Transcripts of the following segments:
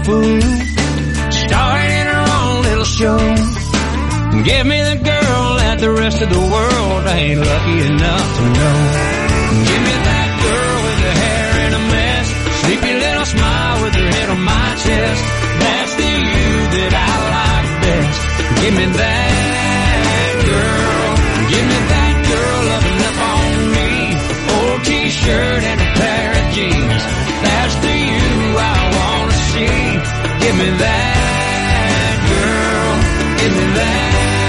fool, starring in her own little show. Give me the girl that the rest of the world ain't lucky enough to know. Give me that girl with her hair in a mess, sleepy little smile with her head on my chest. That's the you that I like best. Give me that girl. Give me that girl loving up on me. Old t-shirt and a pair of jeans. That's the you I wanna see. Give me that girl. Give me that.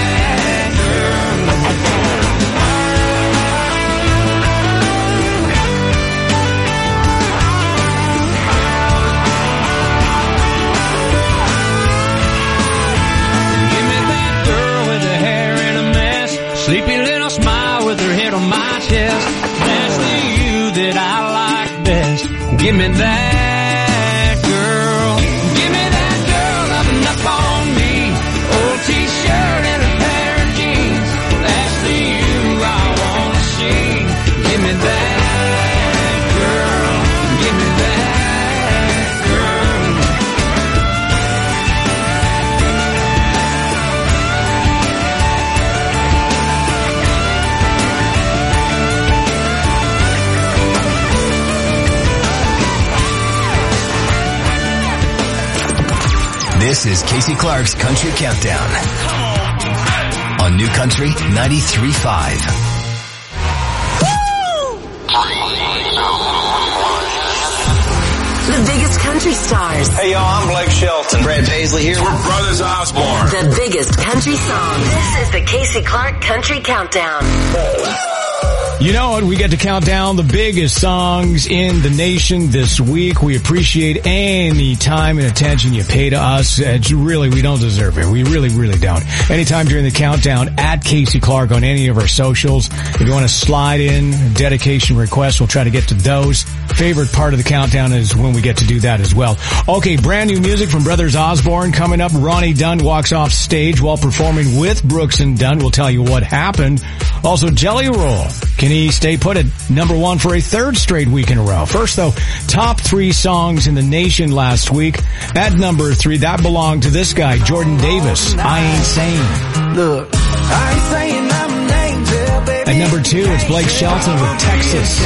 Sleepy little smile with her head on my chest. That's the you that I like best. Give me that girl. Give me that girl loving up on me. Old t-shirt and a pair of jeans. That's the you I wanna see. Give me that girl. Give me that girl. This is Casey Clark's Country Countdown on New Country 93.5. The biggest country stars. Hey y'all, I'm Blake Shelton. Brad Paisley here. We're Brothers Osborne. The biggest country songs. This is the Casey Clark Country Countdown. You know what? We get to count down the biggest songs in the nation this week. We appreciate any time and attention you pay to us. It's really, we don't deserve it. We really, really don't. Anytime during the countdown, at Casey Clark on any of our socials. If you want to slide in dedication requests, we'll try to get to those. Favorite part of the countdown is when we get to do that as well. Okay, brand new music from Brothers Osborne coming up. Ronnie Dunn walks off stage while performing with Brooks and Dunn. We'll tell you what happened. Also, Jelly Roll. Can he stay put at number one for a third straight week in a row? First, though, top 3 songs in the nation last week. At number 3, that belonged to this guy, Jordan Davis. I Ain't Saying. Look, I ain't saying I'm an angel, baby. At number 2, it's Blake Shelton with Texas.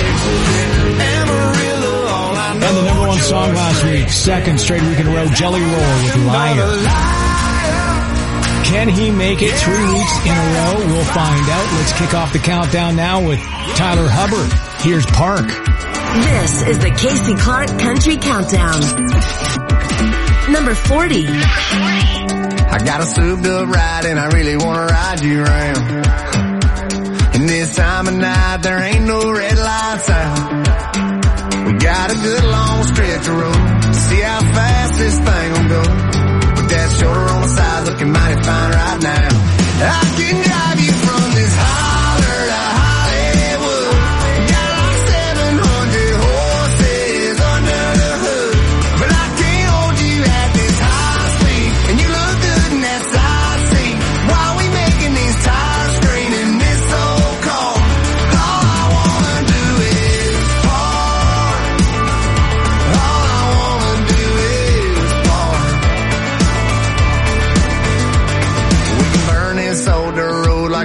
And the number 1 song last week, second straight week in a row, Jelly Roll with Liar. Can he make it 3 weeks in a row? We'll find out. Let's kick off the countdown now with Tyler Hubbard. Here's Park. This is the Casey Clark Country Countdown. Number 40. I got a souped up ride and I really want to ride you around. And this time of night there ain't no red lights out. We got a good long stretch of road. See how fast this thing will go. That shoulder on the side looking mighty fine right now. I can drive you from this holler to Hollywood. Got like 700 horses under the hood. But I can't hold you at this high speed. And you look good in that side seat. While we making these tires scream in this old car. All I wanna do is park. All I wanna do is park. This old dirt road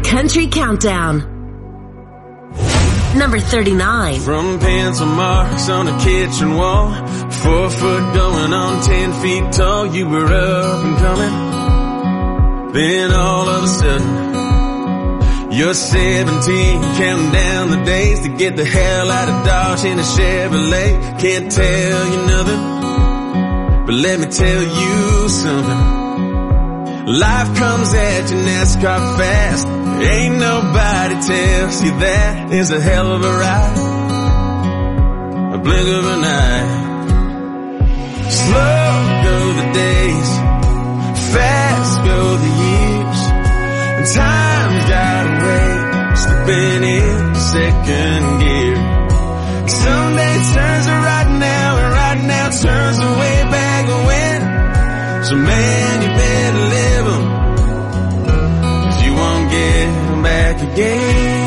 Country Countdown. Number 39. From pencil marks on the kitchen wall, 4 foot going on 10 feet tall, you were up and coming. Then all of a sudden, you're 17, counting down the days to get the hell out of Dodge in a Chevrolet. Can't tell you nothing, but let me tell you something. Life comes at you NASCAR fast. Ain't nobody tells you that is a hell of a ride. A blink of an eye. Slow go the days, fast go the years, and time's got a way of slipping in second gear. Someday turns to right now, and right now turns to way back when. So man, you better live them, 'cause you won't get them back again.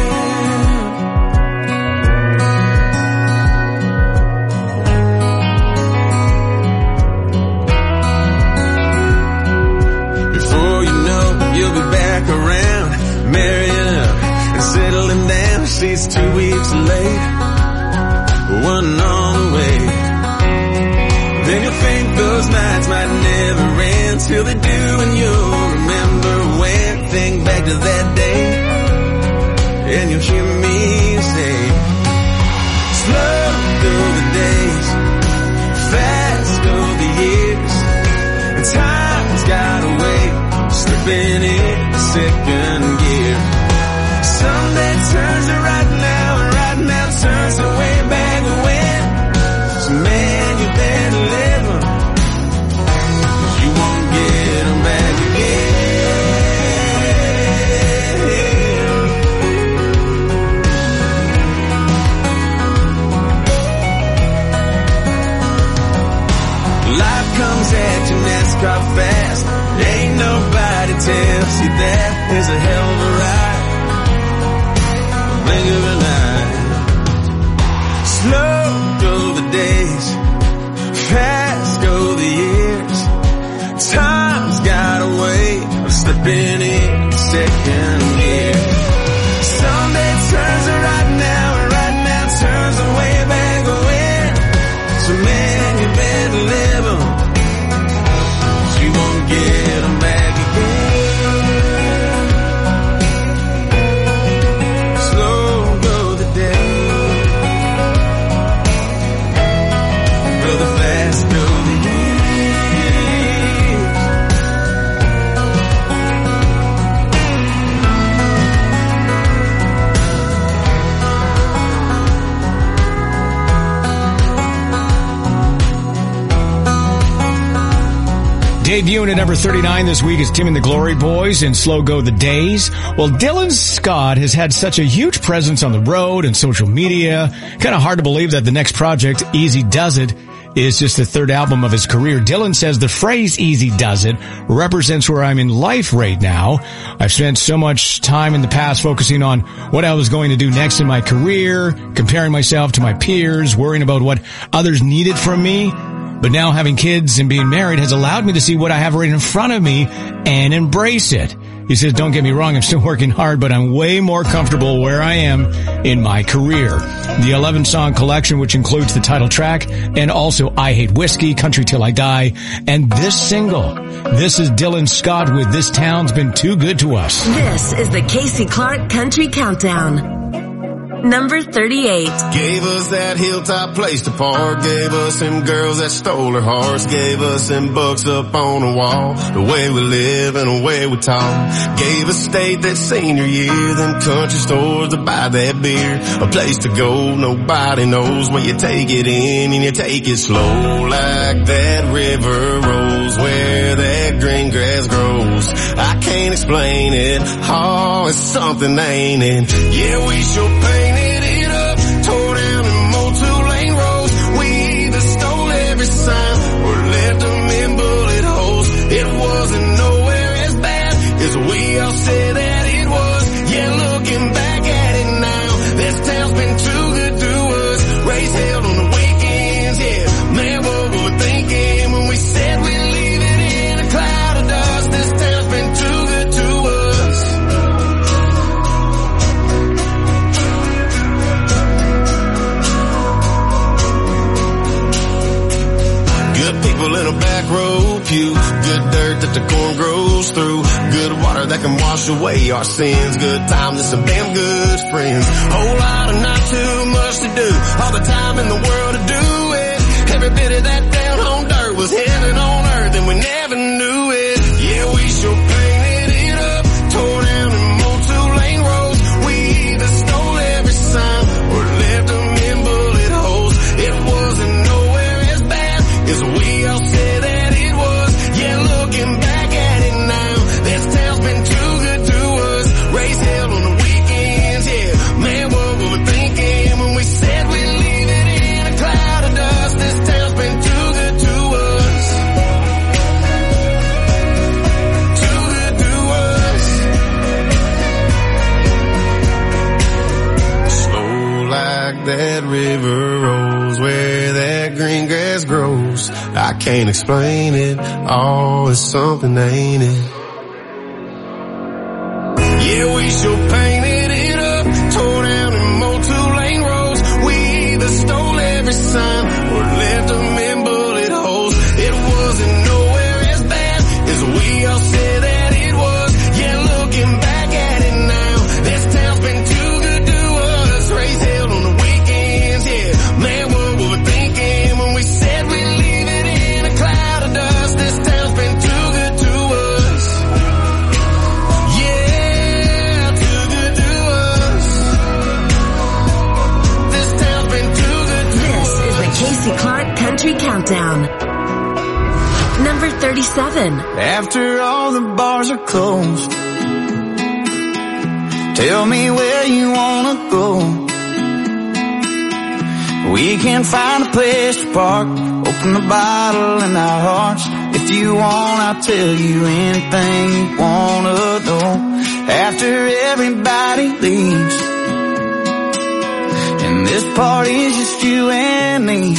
Before you know, you'll be back around, marrying up and settling down. She's 2 weeks late, 1 on the way. Then you'll think those nights might never end, till they do and you'll remember when. Think back to that day, and you'll hear me say, slow go the days, fast go the years, and time's got a way of slipping in second gear. Someday turns to right now, and right now turns to way back when. So man, you better live them, 'cause you won't get them back again. Life comes at you NASCAR fast. Ain't nobody tells you that is a hell of a ride. Blink of an eye. Slow go the days, fast go the years. Time's got a way of slipping in second gear. Someday turns to right now, and right now turns to way back when. So man, you better live them, 'cause you won't get them back again. Slow go the days, brother, fast go the years. Debuting at number 39 this week is Tim and the Glory Boys and Slow Go the Days. Well, Dylan Scott has had such a huge presence on the road and social media. Kind of hard to believe that the next project, Easy Does It, is just the third album of his career. Dylan says the phrase Easy Does It represents where I'm in life right now. I've spent so much time in the past focusing on what I was going to do next in my career, comparing myself to my peers, worrying about what others needed from me. But now having kids and being married has allowed me to see what I have right in front of me and embrace it. He says, don't get me wrong, I'm still working hard, but I'm way more comfortable where I am in my career. The 11-song collection, which includes the title track and also I Hate Whiskey, Country Till I Die, and this single. This is Dylan Scott with This Town's Been Too Good to Us. This is the Casey Clark Country Countdown. Number 38. Gave us that hilltop place to park. Gave us them girls that stole our hearts. Gave us them books up on the wall. The way we live and the way we talk. Gave us state that senior year. Them country stores to buy that beer. A place to go nobody knows when you take it in and you take it slow. Like that river rolls where that green grass grows. I can't explain it. Oh, it's something, ain't it? Yeah, we sure painted it up, tore down and mowed 2-lane roads. We either stole every sign or left them in bullet holes. It wasn't nowhere as bad as we all said that it was. Yeah, looking back at it now, this town's been too good to us. Race held on the weekends, yeah. Man, what we were thinking when we said we'd leave it in a cloud of dust. This town's been too good to us. pews, good dirt that the corn grows through, good water that can wash away our sins, good times and some damn good friends. Whole lot of not too much to do, all the time in the world to do it. Every bit of that down home dirt was heaven on earth and we never knew it. Yeah, we sure painted it up, tore down and mowed 2-lane roads. We either stole every sign or left them in bullet holes. It wasn't nowhere as bad as we all said that it was. Yeah, looking back at it now, this town's been too good to us. Raise hell on the weekends, yeah. Man, what were we thinking when we said we'd leave it in a cloud of dust? This town's been too good to us. Too good to us. Slow like that river rolls where that green grass grows. I can't explain it. Oh, it's something, ain't it? Yeah, we sure painted it up, tore down and mowed 2-lane roads. We either stole every sign or left them in bullet holes. It wasn't nowhere as bad as we all said that it was. Yeah, looking back at it now, this town's been too good to us. Raise hell on the weekends, yeah. Man, what were we thinking when we said we'd leave it in a cloud of dust? This town's been too good to us. Yeah, too good to us. This town's been too good to This us. is the Casey Clark Country Countdown. Number 37. After all the bars are closed, tell me where you wanna go. We can find a place to park, open the bottle in our hearts. If you want, I'll tell you anything you wanna know. After everybody leaves, and this party's just you and me,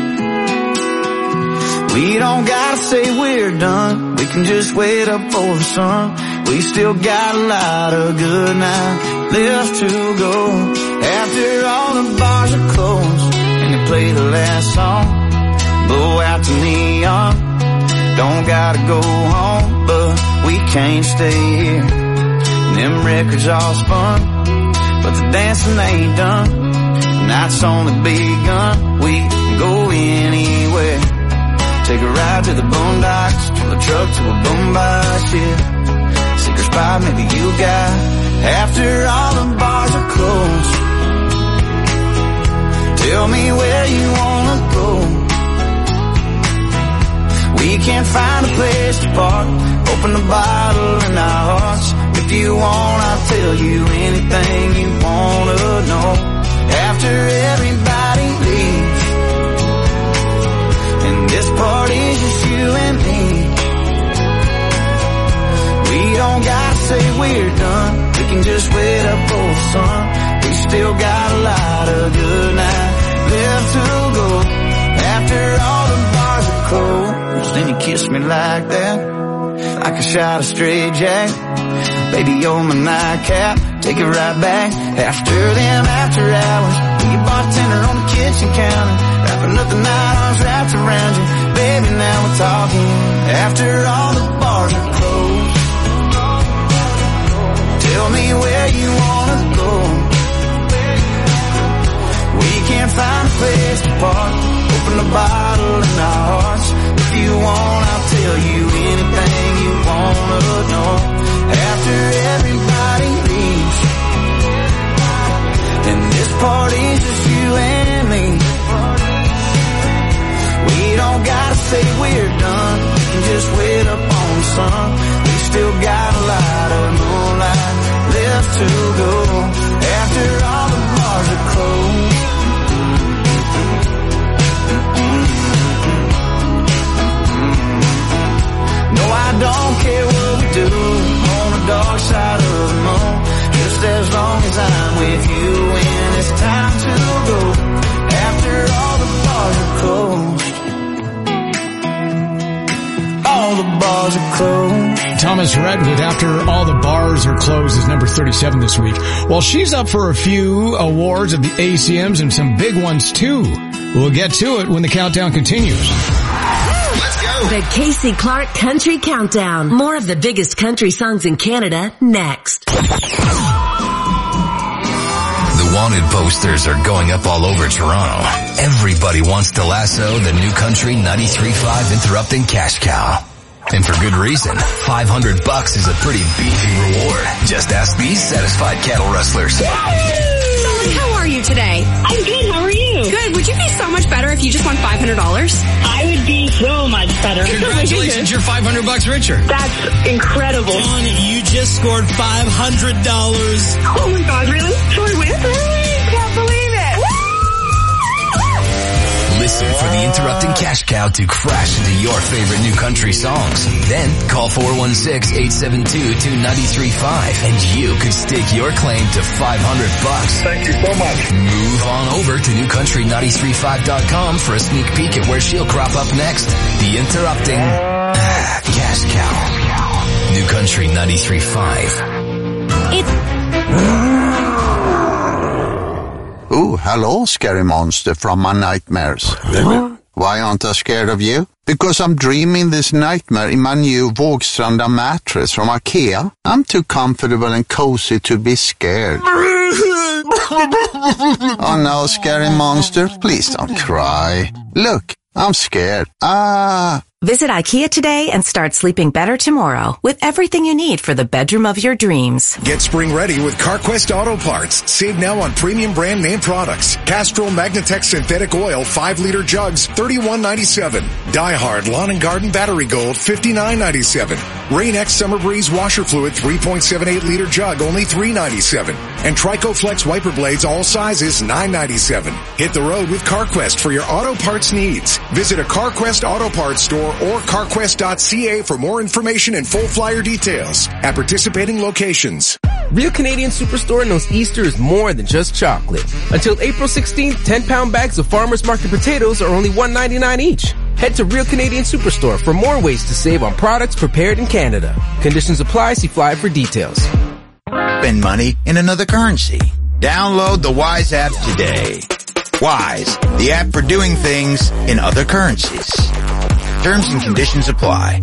we don't gotta say we're done, we can just wait up for the sun. We still got a lot of good nights left to go. After all the bars are closed and they play the last song, blow out the neon, don't gotta go home, but we can't stay here. And them records all spun, but the dancing ain't done. The night's only begun, we can go anywhere. Take a ride to the boondocks, to a truck, to a boombox, yeah. Secret spot maybe you got. After all the bars are closed, tell me where you wanna go. We can't find a place to park, open the bottle in our hearts. If you want, I'll tell you anything you wanna know. After everybody leaves, and this party's just you and me, we don't gotta say we're done, we can just wait up for the sun. We still got a lot of good nights left to go. After all the bars are closed, then you kiss me like that, like a shot of straight jack. Baby, you're my nightcap, take it right back. After them after hours, be a bartender on the kitchen counter, wrapping up the night arms wrapped around you. Baby, now we're talking. After all the bars are closed, tell me where you wanna go. We can't find a place to park, open the bottle in our hearts. If you want, I'll tell you anything you wanna know. After everybody leaves, and this party's just you and me, we don't gotta say we're done, we can just wait up on the sun. We still got a lot of moonlight left to go. After all the bars are closed, no, I don't care what we do on the dark side of the moon, just as long as I'm with you when it's time to go. After all the bars are closed, all the bars are closed. Thomas Rhett with After All the Bars Are Closed is number 37 this week. Well, she's up for a few awards at the ACMs and some big ones too. We'll get to it when the countdown continues. Let's Let's go. The Casey Clark Country Countdown. More of the biggest country songs in Canada next. The wanted posters are going up all over Toronto. Everybody wants to lasso the New Country 93.5 Interrupting Cash Cow. And for good reason. $500 is a pretty beefy reward. Just ask these satisfied cattle rustlers. How are you today? I'm good. How are you? Good. Would you be so much better if you just won $500? I would be so much better. Congratulations, you're $500 richer. That's incredible. John, you just scored $500. Oh my God, really? So I win? I can't believe it. Listen for the Interrupting Cash Cow to crash into your favorite new country songs. Then call 416-872-2935 and you could stake your claim to $500. Thank you so much. Move on over to newcountry935.com for a sneak peek at where she'll crop up next. The Interrupting Cash Cow. New Country 93.5. Oh, hello, scary monster from my nightmares. Why aren't I scared of you? Because I'm dreaming this nightmare in my new Vågstranda mattress from IKEA. I'm too comfortable and cozy to be scared. Oh no, scary monster, please don't cry. Look, I'm scared. Visit IKEA today and start sleeping better tomorrow with everything you need for the bedroom of your dreams. Get spring ready with CarQuest Auto Parts. Save now on premium brand name products. Castrol Magnatech Synthetic Oil 5-liter jugs, $31.97. DieHard Lawn and Garden Battery Gold, $59.97. Rain-X Summer Breeze Washer Fluid 3.78-liter jug, only $3.97. And Trico Flex Wiper Blades, all sizes, $9.97. Hit the road with CarQuest for your auto parts needs. Visit a CarQuest Auto Parts store or carquest.ca for more information and full flyer details at participating locations. Real Canadian Superstore knows Easter is more than just chocolate. Until April 16th, 10-pound bags of Farmer's Market potatoes are only $1.99 each. Head to Real Canadian Superstore for more ways to save on products prepared in Canada. Conditions apply. See flyer for details. Spend money in another currency. Download the Wise app today. Wise, the app for doing things in other currencies. Terms and conditions apply.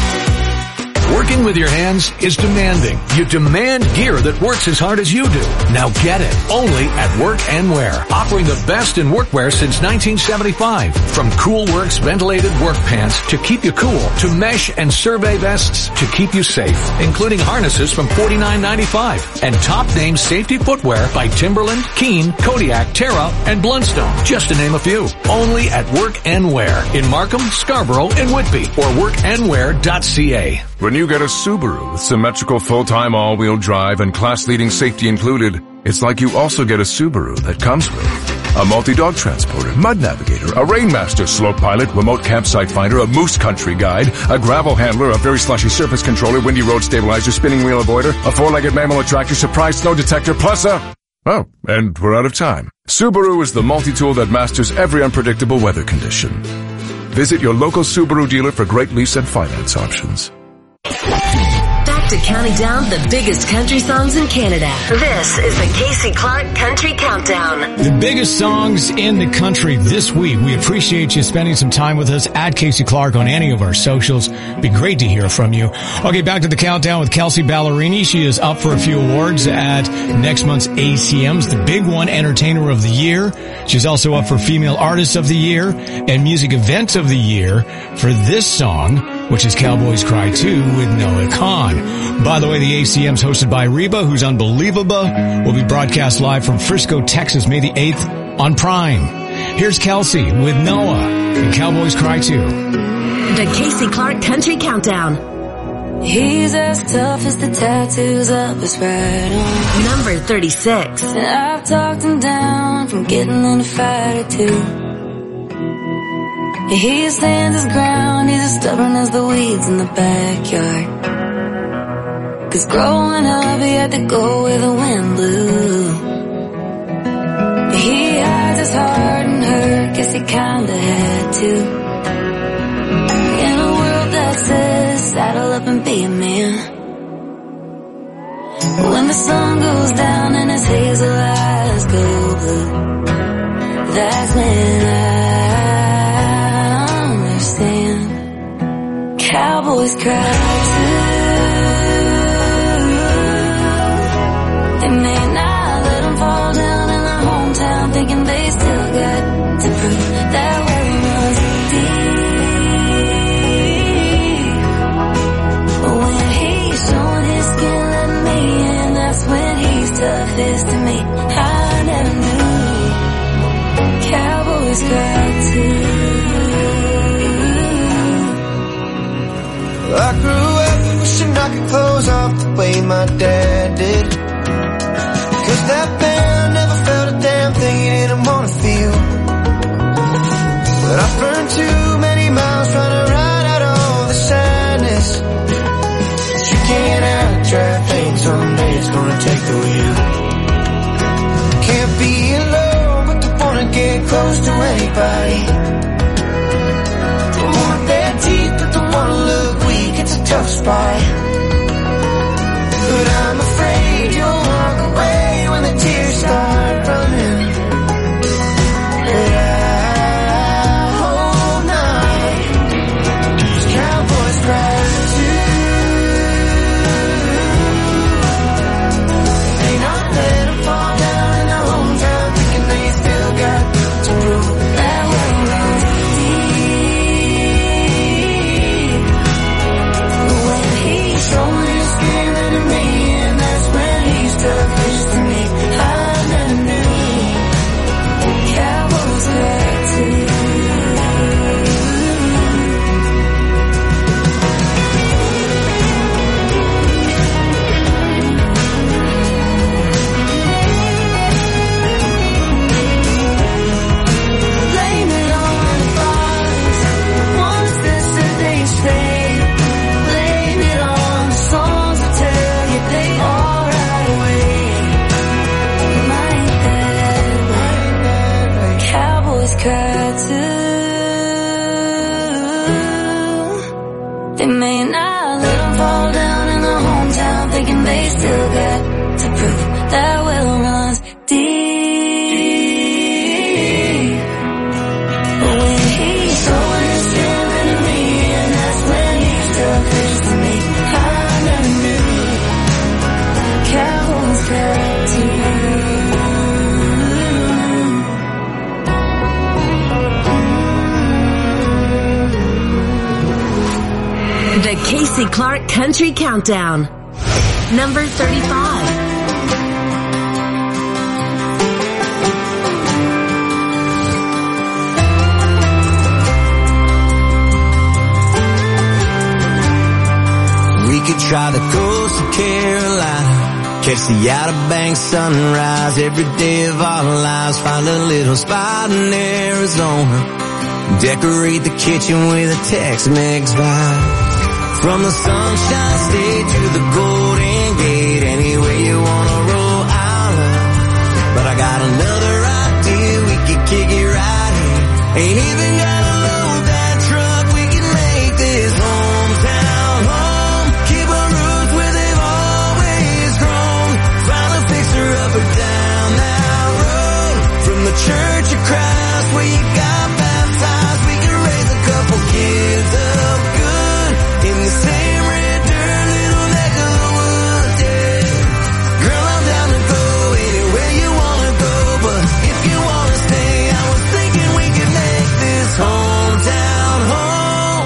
Working with your hands is demanding. You demand gear that works as hard as you do. Now get it. Only at Work and Wear. Offering the best in workwear since 1975. From Coolworks ventilated work pants to keep you cool, to mesh and survey vests to keep you safe, including harnesses from $49.95. And top name safety footwear by Timberland, Keen, Kodiak, Terra, and Blundstone, just to name a few. Only at Work and Wear in Markham, Scarborough, and Whitby, or workandwear.ca. When you get a Subaru with symmetrical full-time all-wheel drive and class-leading safety included, it's like you also get a Subaru that comes with a multi-dog transporter, mud navigator, a Rainmaster slope pilot, remote campsite finder, a moose country guide, a gravel handler, a very slushy surface controller, windy road stabilizer, spinning wheel avoider, a four-legged mammal attractor, surprise snow detector, plus a... Oh, and we're out of time. Subaru is the multi-tool that masters every unpredictable weather condition. Visit your local Subaru dealer for great lease and finance options. Back to counting down the biggest country songs in Canada. This is the Casey Clark Country Countdown. The biggest songs in the country this week. We appreciate you spending some time with us at Casey Clark on any of our socials. Be great to hear from you. Okay, back to the countdown with Kelsey Ballerini. She is up for a few awards at next month's ACMs, the big one, Entertainer of the Year. She's also up for Female Artist of the Year and Music Event of the Year for this song, which is Cowboys Cry 2 with Noah Kahan. By the way, the ACM's hosted by Reba, who's unbelievable, will be broadcast live from Frisco, Texas, May the 8th on Prime. Here's Kelsey with Noah and Cowboys Cry 2. The Casey Clark Country Countdown. He's as tough as the tattoos up his right arm. Number 36. And I've talked him down from getting in a fight or two. He stands his ground, he's as stubborn as the weeds in the backyard. 'Cause growing up he had to go where the wind blew. He hides his heart and hurt, guess he kinda had to. In a world that says saddle up and be a man. When the sun goes down and his hazel eyes go blue, that's when I understand. Cowboys cry too. They may not let them fall down in their hometown, thinking they still got to prove that well runs deep. But when he's showing his skin, letting me in, that's when he's toughest to me. I never knew Cowboys cry too. I grew up wishing I could close off the way my dad did. Cause that band never felt a damn thing he didn't wanna feel. But I've burned too many miles trying to ride out all the sadness. But you can't out-drive things, someday it's gonna take the wheel. Can't be alone, but don't wanna get close to anybody. Don't want bad teeth, but don't wanna look weak, it's a tough spot. But I'm afraid you'll walk away when the tears start running. But I hold on, 'cause Cowboys cry too. They not let them fall down in their hometown, thinking they still got to prove that well runs deep. But when he's showing his skin to me, and that's when he's toughest to me. I never knew Cowboys cry too. Blame it on the fathers, ones that said they'd stay. Blame it on the songs that tell you they all right away. Might that way. Cowboys cry too. They may not let them fall down in their hometown, thinking they still got to prove that well runs deep. But when he's showing his skin to me, and that's when he's toughest to me. I never knew Cowboys cry too. The Casey Clark Country Countdown. Number 35. We could try the coast of Carolina, catch the Outer Banks sunrise every day of our lives, find a little spot in Arizona, decorate the kitchen with a Tex-Mex vibe. From the Sunshine State to the Golden Gate, anywhere you wanna roll, I'll love. But I got another idea, we could kick it right here. Ain't even gotta load that truck, we can make this hometown home. Keep our roots where they've always grown. Find a fixer-upper down that road. From the Church of Christ where you got baptized, we can raise a couple kids up good in the same red dirt, little neck of the woods, yeah. Girl, I'm down to go anywhere you wanna go, but if you wanna stay, I was thinking we could make this hometown home.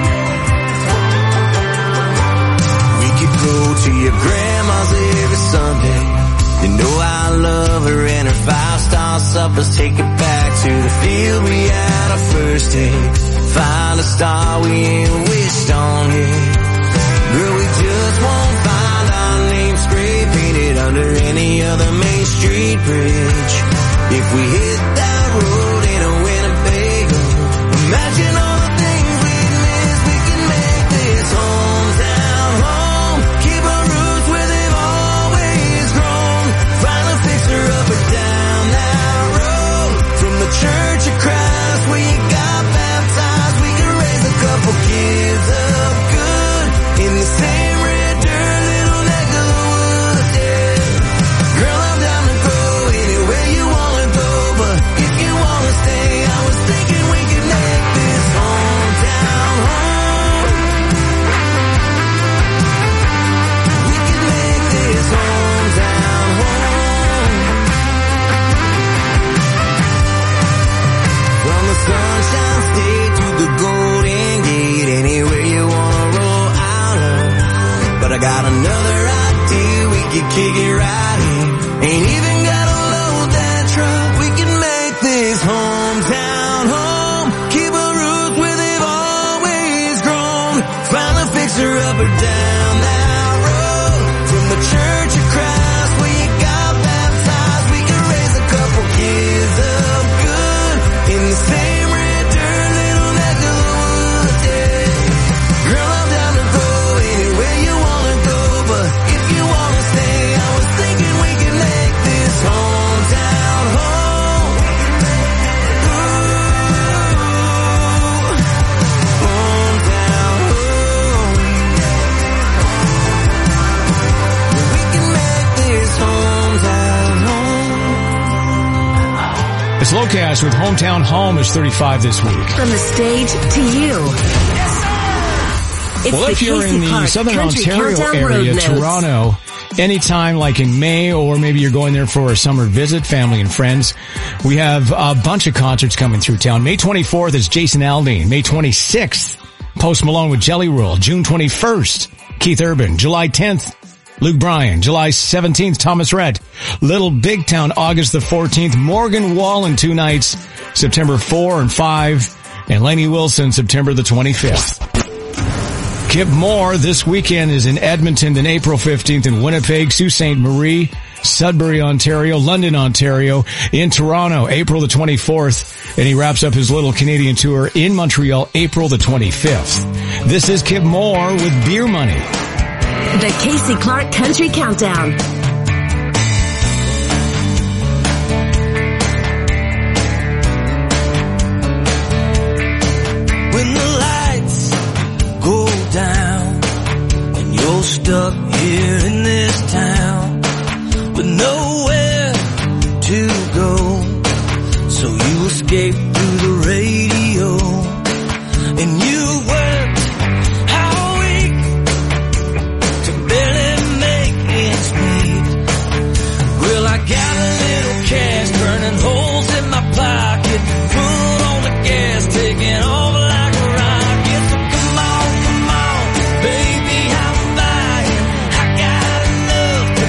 We could go to your grandma's every Sunday. You know I love her and her 5-star suppers. Take it back to the field we had our first date. Find a star we ain't wished on yet. Girl, we just won't find our name spray painted under any other Main Street bridge. If we hit that road in a Winnebago, imagine all the things we'd miss. We can make this hometown home. Keep our roots where they've always grown. Find a fixer-upper down that road. From the Church of Christ where you got baptized, we can raise a couple kids up good in the same red dirt, little neck of the woods, yeah. Girl, I'm down to go anywhere you wanna go, but I got another idea, we could kick it right in. Ain't even gotta load that truck, we can make this hometown home. Keep our roots where they've always grown. Finally fix her up or down that road. From the Church of Christ where you got baptized, we can raise a couple kids up good in the same red dirt, little neck of the woods, yeah. Girl, I'm down to go anywhere you wanna go, but if you wanna stay, I was thinking we could make this hometown home. Ooh, hometown home. We can make this hometown home. It's Locast with Hometown Home is 35 this week. From the stage to you. It's Well, the if you're Casey in the Clark Southern Country Ontario Countdown area, Road Notes. Toronto, anytime like in May, or maybe you're going there for a summer visit, family and friends, we have a bunch of concerts coming through town. May 24th is Jason Aldean. May 26th, Post Malone with Jelly Roll. June 21st, Keith Urban. July 10th, Luke Bryan. July 17th, Thomas Rhett. Little Big Town, August the 14th. Morgan Wallen 2 nights, September 4 and 5. And Lainey Wilson, September the 25th. Kip Moore this weekend is in Edmonton on April 15th, in Winnipeg, Sault Ste. Marie, Sudbury, Ontario, London, Ontario, in Toronto, April the 24th, and he wraps up his little Canadian tour in Montreal, April the 25th. This is Kip Moore with Beer Money. The Casey Clark Country Countdown. When the lights go down and you're stuck here in this town with nowhere to go, so you escape through the radio and you worked all week to barely make ends meet. Well, I got a little cash burning holes in my pocket, full on the gas, taking off like a rocket. So come on, baby, I'm buying. I got enough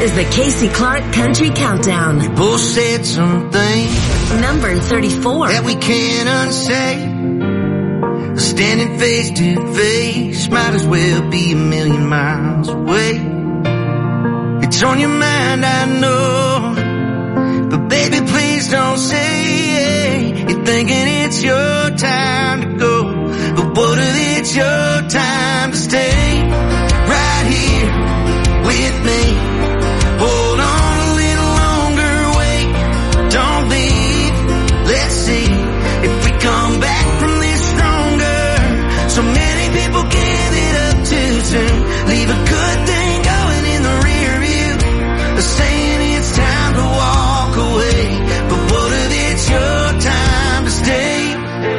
is the Casey Clark Country Countdown. We both said something. Number 34. That we can't unsay. Standing face to face, might as well be a million miles away. It's on your mind, I know, but baby, please don't say you're thinking it's your time to go. But what if it's your time to stay right here with me? Hold on a little longer, wait, don't leave. Let's see if we come back from this stronger. So many people give it up too soon. Leave a good thing going in the rear view, saying it's time to walk away. But what if it's your time to stay?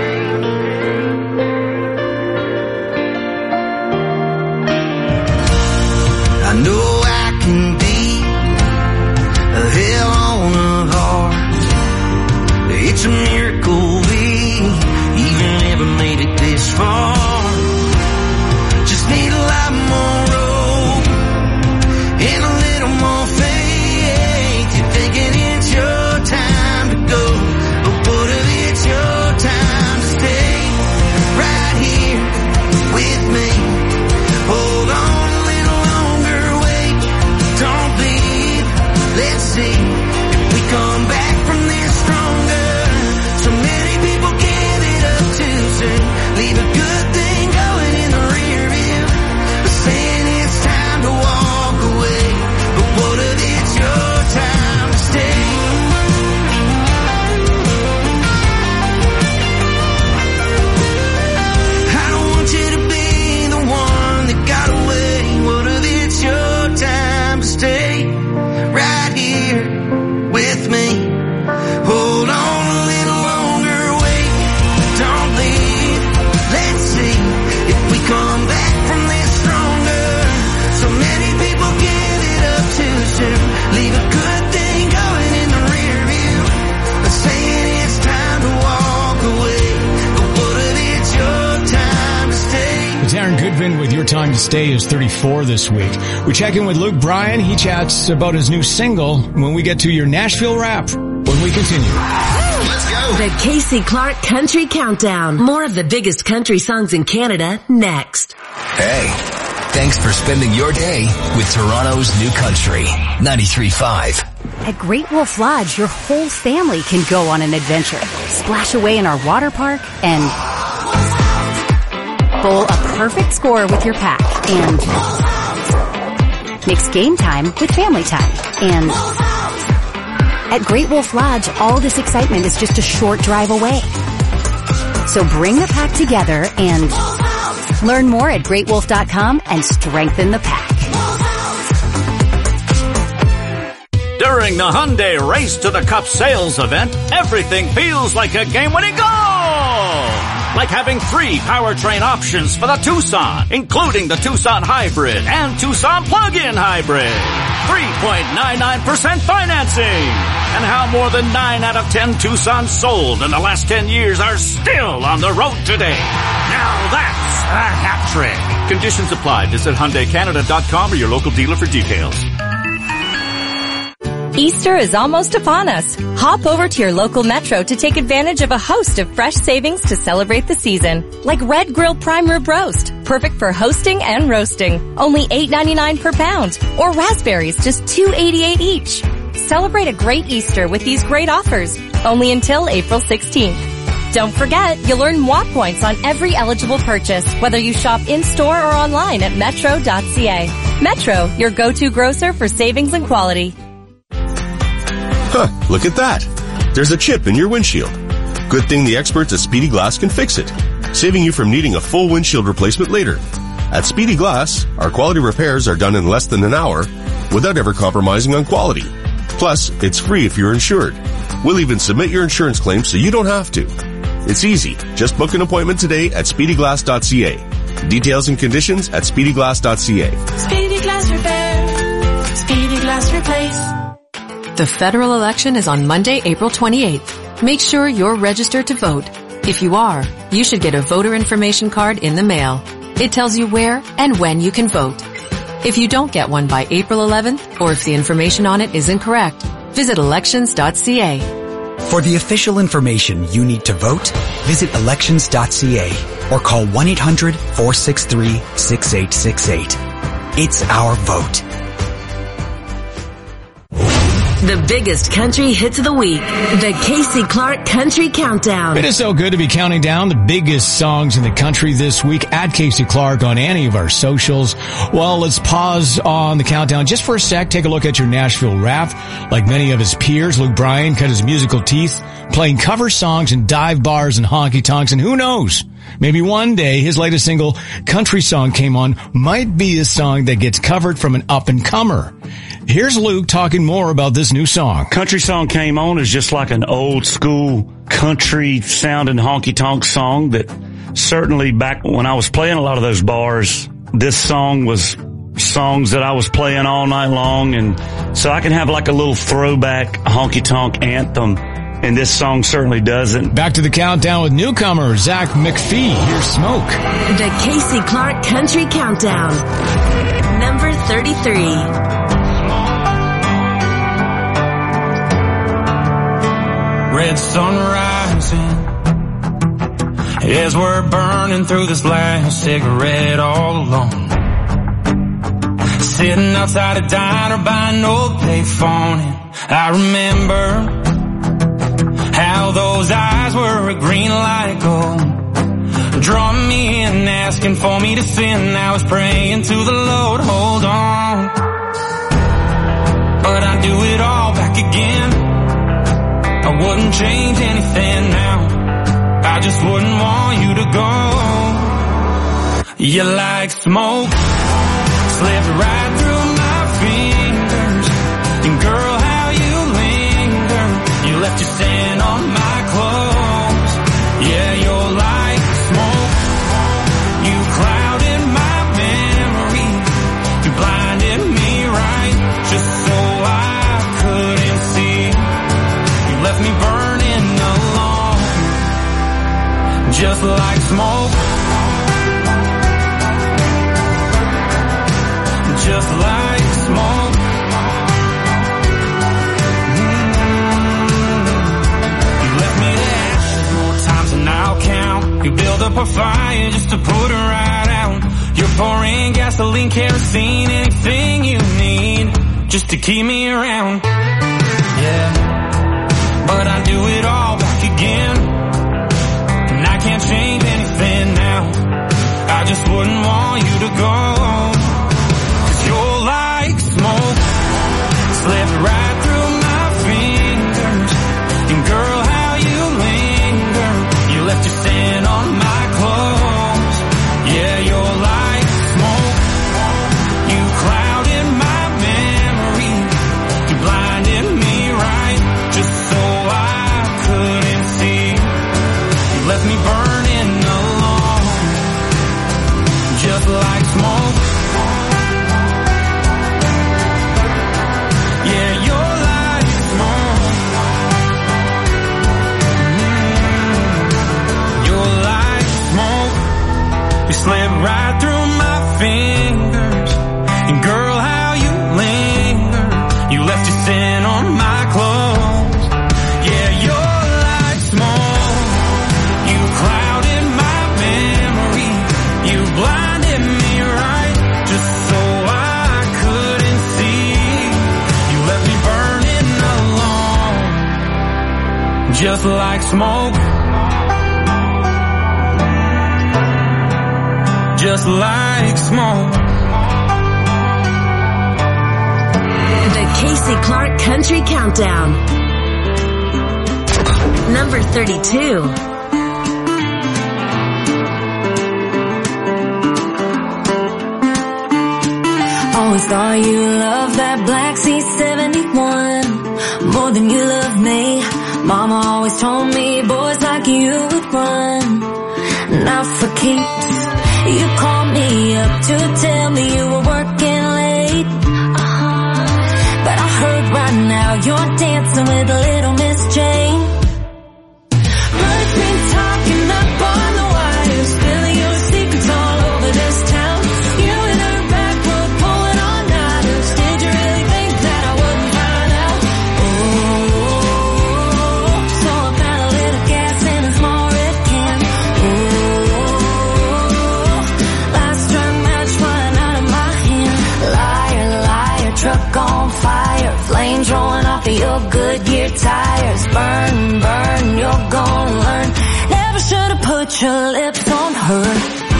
I know I can be a hell on a heart. It's a miracle we even ever made it this far. Just need a lot more rope and a little more faith. You're thinking it's your time to go, but what if it's your time to stay right here with me? Hold on a little longer, wait, don't leave. Let's see if we come back from this stronger. So many people give it up too soon. Leave a good thing going in the rear view, saying it's time to walk away. But what if it's your time to stay? I don't want you to be the one that got away. What if it's your time to stay right here with me? Hold on a little longer, wait, don't leave. Let's see if we come back from this stronger. So many people give it up too soon. Leave a good thing going in the rear view, saying it's time to walk away. But what if it's your time to stay? It's Aaron Goodvin with Your Time to Stay is 34 this week. We check in with Luke Bryan. He chats about his new single when we get to your Nashville Rap when we continue. Let's go. The Casey Clark Country Countdown. More of the biggest country songs in Canada next. Hey, thanks for spending your day with Toronto's new country, 93.5. At Great Wolf Lodge, your whole family can go on an adventure. Splash away in our water park and bowl a perfect score with your pack and mix game time with family time. And at Great Wolf Lodge, all this excitement is just a short drive away. So bring the pack together and learn more at greatwolf.com and strengthen the pack. During the Hyundai Race to the Cup sales event, everything feels like a game-winning goal! Like having 3 powertrain options for the Tucson, including the Tucson Hybrid and Tucson Plug-in Hybrid. 3.99% financing. And how more than 9 out of 10 Tucsons sold in the last 10 years are still on the road today. Now that's a hat trick. Conditions apply. Visit HyundaiCanada.com or your local dealer for details. Easter is almost upon us. Hop over to your local Metro to take advantage of a host of fresh savings to celebrate the season. Like Red Grill Prime Rib Roast, perfect for hosting and roasting. Only $8.99 per pound. Or raspberries, just $2.88 each. Celebrate a great Easter with these great offers. Only until April 16th. Don't forget, you'll earn MOA points on every eligible purchase, whether you shop in-store or online at metro.ca. Metro, your go-to grocer for savings and quality. Huh, look at that. There's a chip in your windshield. Good thing the experts at Speedy Glass can fix it, saving you from needing a full windshield replacement later. At Speedy Glass, our quality repairs are done in less than an hour without ever compromising on quality. Plus, it's free if you're insured. We'll even submit your insurance claim so you don't have to. It's easy. Just book an appointment today at speedyglass.ca. Details and conditions at speedyglass.ca. Speedy Glass Repair. Speedy Glass Replace. The federal election is on Monday, April 28th. Make sure you're registered to vote. If you are, you should get a voter information card in the mail. It tells you where and when you can vote. If you don't get one by April 11th, or if the information on it is incorrect, visit elections.ca. For the official information you need to vote, visit elections.ca or call 1-800-463-6868. It's our vote. The biggest country hits of the week. The Casey Clark Country Countdown. It is so good to be counting down the biggest songs in the country this week at Casey Clark on any of our socials. Well, let's pause on the countdown just for a sec. Take a look at your Nashville rap. Like many of his peers, Luke Bryan cut his musical teeth playing cover songs in dive bars and honky-tonks. And who knows? Maybe one day his latest single, Country Song Came On, might be a song that gets covered from an up-and-comer. Here's Luke talking more about this new song. Country Song Came On is just like an old school country sounding honky-tonk song that certainly back when I was playing a lot of those bars, this song was songs that I was playing all night long. And so I can have like a little throwback honky-tonk anthem. And this song certainly doesn't. Back to the countdown with newcomer Zach McPhee. Here's Smoke. The Casey Clark Country Countdown. Number 33. Red sun rising as we're burning through this last cigarette all alone. Sitting outside a diner by an old payphone, and I remember how those eyes were a green light gold, drawing me in, asking for me to sin. I was praying to the Lord, hold on, but I'd do it all back again. I wouldn't change anything now. I just wouldn't want you to go. You like smoke, slipped right through my fingers. And girl, how you linger. You left your scent on my clothes. Yeah, you're like smoke. You clouded my memory. You blinded me right, just so I couldn't see. Left me burning alone, just like smoke, just like smoke. You left me to ashes more times than I'll count. You build up a fire just to put her right out. You're pouring gasoline, kerosene, anything you need just to keep me around. Yeah, but I do it all back again, and I can't change anything now. I just wouldn't want you to go, 'cause you're like smoke, slipped right through my fingers. And girl, how you linger. You left your scent on my clothes. Yeah, you're like smoke. You clouded my memory. You blinded me right, just so I couldn't see. You left me burning alone, just like smoke. Yeah, you're like smoke. You're like smoke. You slipped right through my fingers. And girl, how you linger. You left your scent on my clothes. Yeah, you're like smoke. You clouded my memory. You blinded me right, just so I couldn't see. You left me burning alone, just like smoke. Just like smoke. The Casey Clark Country Countdown. Number 32. Always thought you loved that black C71 more than you love me. Mama always told me boys like you would run. Now for keeps, you called me up to tell me you were working late. But I heard right now you're dancing with little Miss Jane. Heard me talking up on the wire, spilling your secrets all over this town. You and her back were pulling put your lips on her.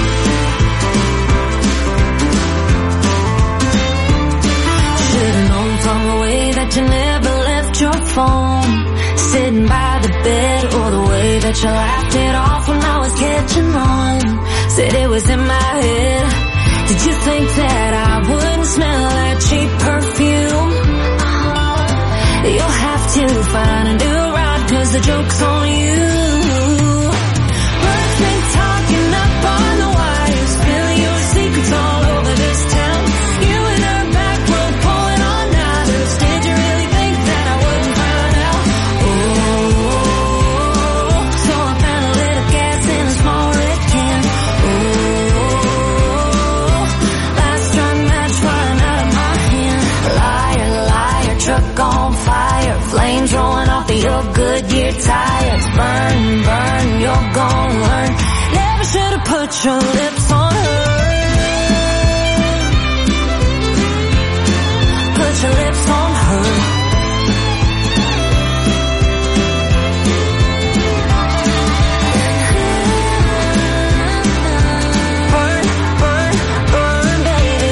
Should've known from the way that you never left your phone, sitting by the bed, or the way that you laughed it off when I was catching on. Said it was in my head. Did you think that I wouldn't smell that cheap perfume? You'll have to find a new ride, 'cause the joke's on you. Birds been talking up on the wire, spilling your secrets all over this town. You and her back road pulling all nighters. Did you really think that I wouldn't find out? Oh, so I found a little gas in a small red can. Oh, last strung match flying out of my hand. Liar, liar, truck on fire, flames rolling off of your Goodyear tires. Burn, burn, you're gonna learn. Never should've put your lips on her. Put your lips on her. Burn, burn, burn, baby.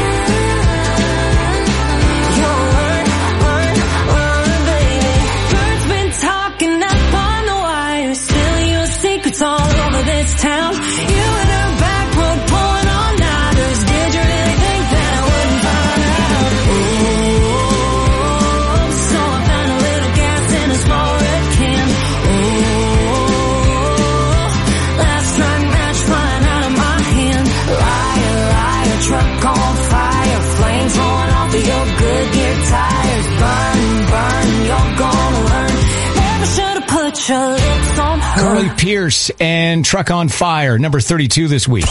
You'll learn, burn, burn, baby. Birds been talking up on the wire, spilling your secrets all over this town. You and her back road pulling all nighters. Did you really think that I wouldn't find out? Oh, so I found a little gas in a small red can. Oh, last strung match flying out of my hand. Liar, liar, truck on fire, flames rolling off of your Goodyear tires. Burn, burn, you're gonna learn. Never should've put your lips on her. Carly Pierce and Truck on Fire, number 32 this week.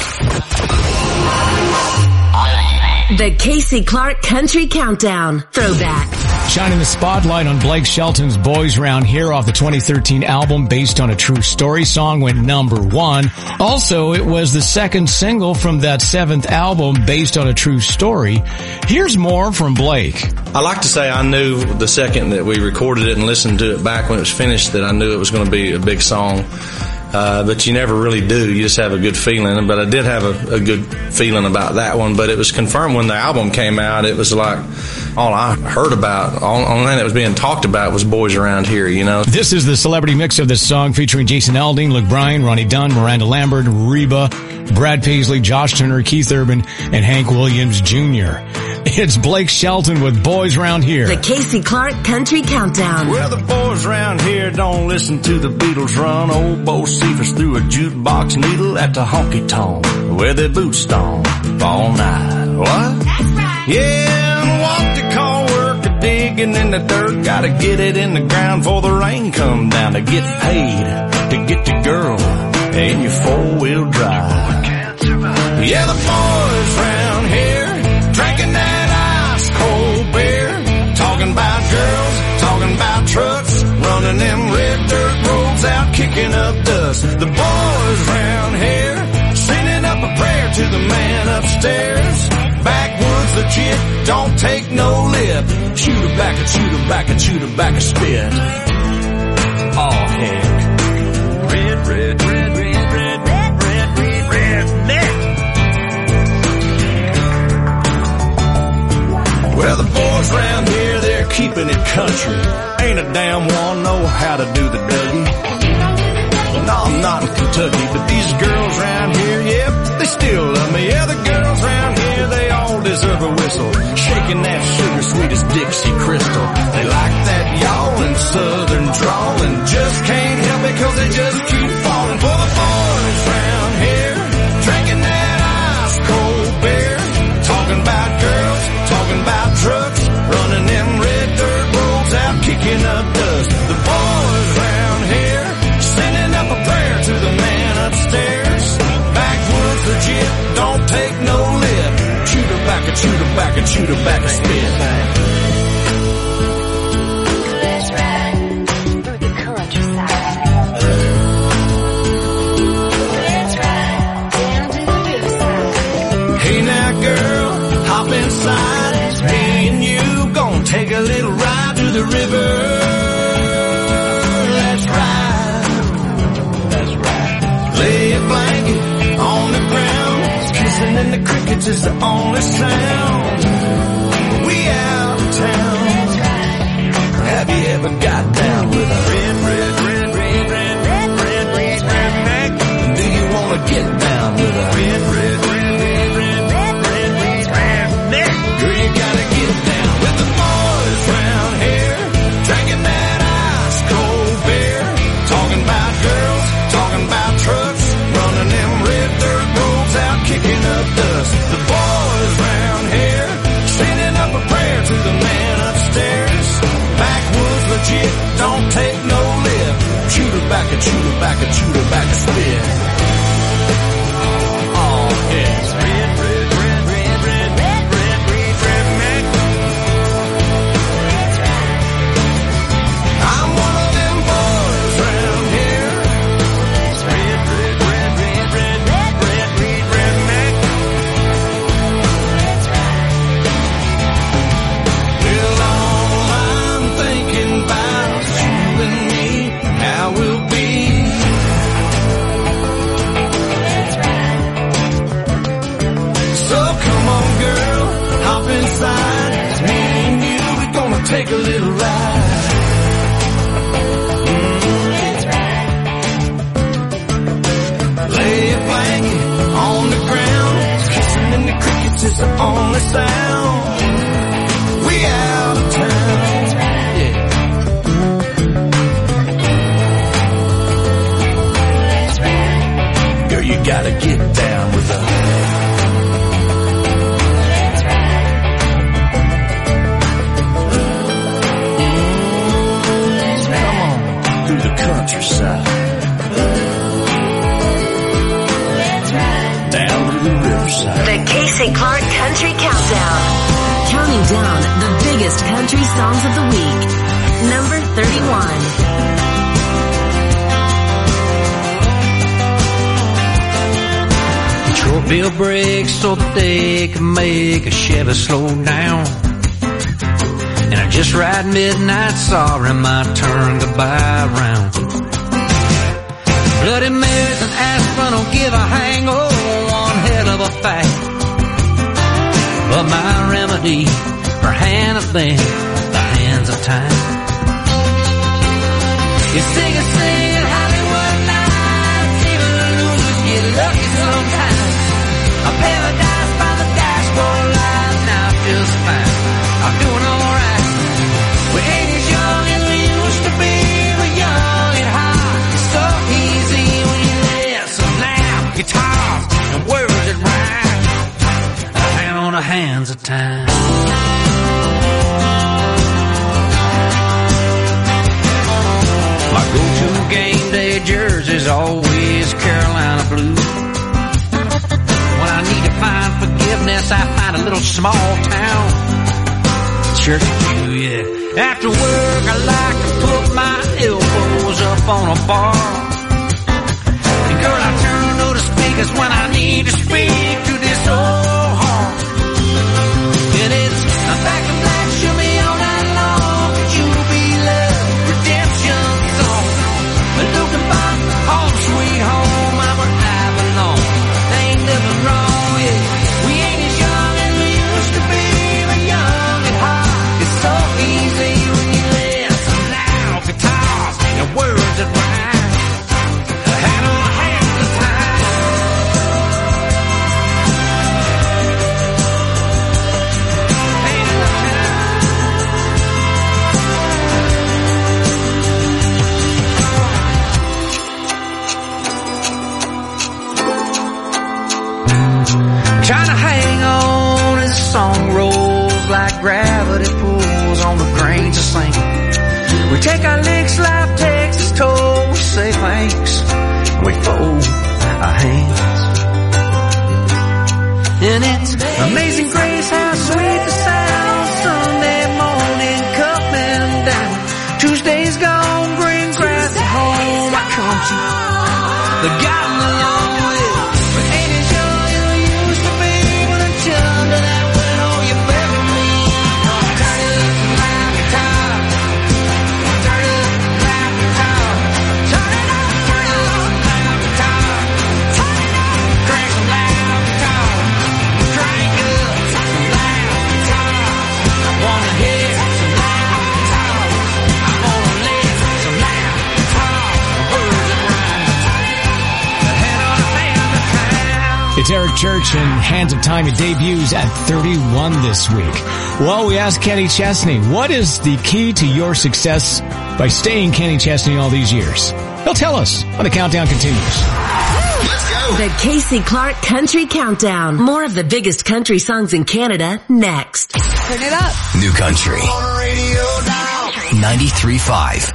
The Casey Clark Country Countdown Throwback. Shining the spotlight on Blake Shelton's Boys Round Here off the 2013 album based on a true story. Song went number 1. Also, it was the second single from that 7th album based on a true story. Here's more from Blake. I like to say I knew the second that we recorded it and listened to it back when it was finished that I knew it was going to be a big song. But you never really do. You just have a good feeling. But I did have a good feeling about that one. But it was confirmed when the album came out. It was like all I heard about, only thing that was being talked about was Boys Around Here, you know. This is the celebrity mix of this song featuring Jason Aldean, Luke Bryan, Ronnie Dunn, Miranda Lambert, Reba, Brad Paisley, Josh Turner, Keith Urban, and Hank Williams Jr. It's Blake Shelton with Boys Round Here. The Casey Clark Country Countdown. Well, the boys round here don't listen to the Beatles run. Old Bo Cephas threw a jukebox needle at the honky-tonk where their boots stomp all night. What? That's right. Yeah, and what they call work a digging in the dirt. Gotta get it in the ground before the rain come down to get paid, to get the girl in your four-wheel drive. Yeah, the boys round here drinking that ice cold beer, talking about girls, talking about trucks, running them red dirt roads out, kicking up dust. The boys round here sending up a prayer to the man upstairs. Backwoods legit, don't take no lip. Shoot her back and shoot her back and shoot her back a spit. Oh heck. Red, red, red, red, red, red, red, red, red, red. Well, the boys round here, they're keeping it country. Ain't a damn one know how to do the Dougie. No, I'm not in Kentucky, but these girls round here, yep, they still love me. Yeah, the girls round here, they all deserve a whistle. Shaking that sugar sweet as Dixie Crystal. They like that yawling southern drawl and just can't help it 'cause they just keep falling for the boys round here. Drinking that ice cold beer. Talking about girls, talking about trucks, running them red dirt roads out, kicking up dust. The boys round here sending up a prayer to the man upstairs. Backwoods legit, don't take no lip. Shoot her back and shoot her back and shoot her back a spit. Let's ride through the countryside. Let's ride down to the riverside. Hey now girl, hop inside. Me and you gonna take a little ride to the river. Let's ride. Let's ride. Lay crickets is the only sound. We out of town. Have you ever got down with a redneck? Do you wanna get down with a redneck? Girl, you gotta get down with the boys round here, drinking that ice cold beer, talking about girls, talking about trucks, running them red dirt roads out, kicking up dust. The boys round here, sending up a prayer to the man upstairs. Backwoods legit, don't take no lip. Shoot her back and shoot her back and shoot her back a spit. Oh, yes. I'm one of them boys round here. Well, all I'm thinking about is you and me, how we'll be. So come on, girl, hop inside. Me and you, we're gonna take a little ride. Lay a blanket on the ground, kissing in the crickets is the only sound. We out of town. Yeah. Girl, you gotta get down with the come on through the countryside. Down to the riverside. The Casey Clark Country Countdown. Counting down the biggest country songs of the week. Number 31. Short bill brakes so that they can make a Chevy slow down. And I just ride midnight, sorry, my turn to buy around. Bloody Marys and aspirin don't give a hang, oh, one hell of a fact. But my remedy for anything, the hands of time. You sing it Hollywood nights, even the losers get lucky sometimes. A paradise by the dashboard light, now I feel fine. I'm doing alright. We ain't as young as we used to be, we're young and hot. It's so easy when you listen loud guitars and words that rhyme. Hang on the hands of time. My go-to game day jersey's always Carolina blue. When I need to find forgiveness, I find a little small town church pew, yeah. After work, I like to put my elbows up on a bar. And girl, I turn to the speakers when I need to speak to this old heart. And it's a back to black, shimmy all night long. Could you be love, redemption song? But looking back, home sweet home, I'm where I belong. There ain't nothing wrong, yeah. We ain't as young as we used to be, but young and hot. It's so easy when you listen loud guitars and words that rhyme. Hand on hand the time. Trying to hang on as the song rolls like gravity pulls on the grains of sand. We take our licks, life takes its toll. We say thanks, we fold our hands. And it's amazing grace how sweet the sound. Sunday morning coming down. Tuesday's gone, green grass at home. I come to the gotten along with. But ain't as young as we used to be when I jumped to that window you bury me. Turn it up to my guitar. Turn it up to my guitar. Turn it up to my guitar. Turn it up. Crank some loud guitar. Crank It's Eric Church and Hands of Time. It debuts at 31 this week. Well, we asked Kenny Chesney, what is the key to your success by staying Kenny Chesney all these years? He'll tell us when the countdown continues. Let's go. The Casey Clark Country Countdown. More of the biggest country songs in Canada next. Turn it up. New Country. 93.5.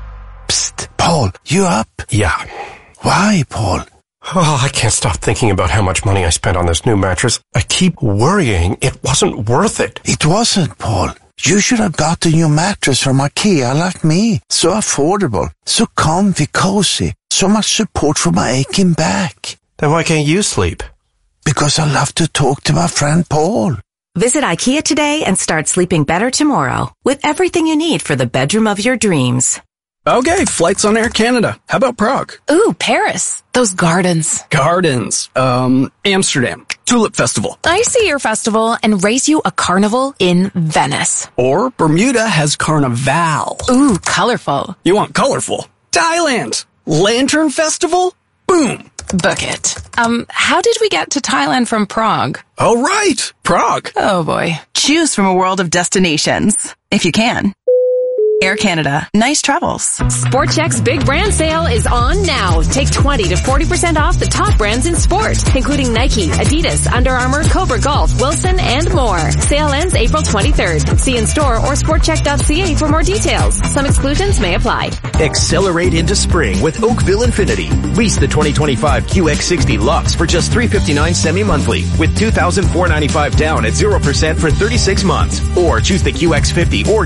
Psst, Paul, you up? Yeah. Why, Paul? Oh, I can't stop thinking about how much money I spent on this new mattress. I keep worrying it wasn't worth it. It wasn't, Paul. You should have got a new mattress from IKEA like me. So affordable, so comfy, cozy, so much support for my aching back. Then why can't you sleep? Because I love to talk to my friend Paul. Visit IKEA today and start sleeping better tomorrow with everything you need for the bedroom of your dreams. Okay, flights on Air Canada. How about Prague? Ooh, Paris. Those gardens. Gardens. Amsterdam. Tulip Festival. I see your festival and race you a carnival in Venice. Or Bermuda has Carnival. Ooh, colorful. You want colorful? Thailand. Lantern Festival? Boom. Book it. How did we get to Thailand from Prague? Oh, right. Prague. Oh, boy. Choose from a world of destinations, if you can. Air Canada. Nice travels. Sport Chek's big brand sale is on now. Take 20 to 40% off the top brands in sport, including Nike, Adidas, Under Armour, Cobra Golf, Wilson, and more. Sale ends April 23rd. See in store or sportchek.ca for more details. Some exclusions may apply. Accelerate into spring with Oakville Infinity. Lease the 2025 QX60 Lux for just $359 semi-monthly with $2,495 down at 0% for 36 months. Or choose the QX50 or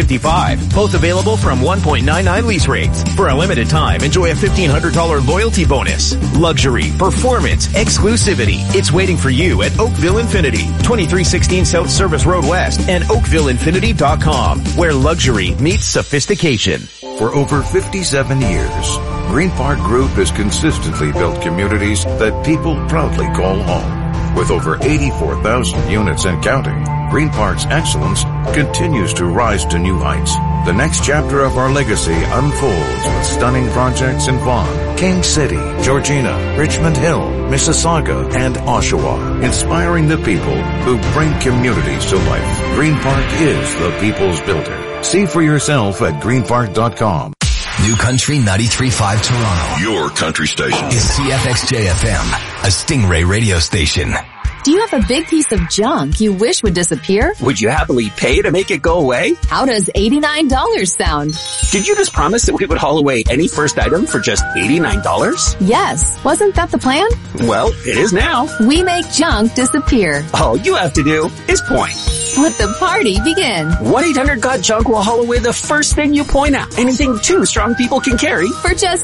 QX55. Both available from 1.99 lease rates. For a limited time, enjoy a $1,500 loyalty bonus. Luxury, performance, exclusivity. It's waiting for you at Oakville Infinity, 2316 South Service Road West and oakvilleinfinity.com, where luxury meets sophistication. For over 57 years, Green Park Group has consistently built communities that people proudly call home. With over 84,000 units and counting, Green Park's excellence continues to rise to new heights. The next chapter of our legacy unfolds with stunning projects in Vaughan, King City, Georgina, Richmond Hill, Mississauga, and Oshawa, inspiring the people who bring communities to life. Green Park is the people's builder. See for yourself at greenpark.com. New Country 93.5 Toronto. Your country station is CFXJ-FM, a Stingray radio station. Do you have a big piece of junk you wish would disappear? Would you happily pay to make it go away? How does $89 sound? Did you just promise that we would haul away any first item for just $89? Yes. Wasn't that the plan? Well, it is now. We make junk disappear. All you have to do is point. Let the party begin. 1-800-GOT-JUNK will haul away the first thing you point out. Anything two strong people can carry. For just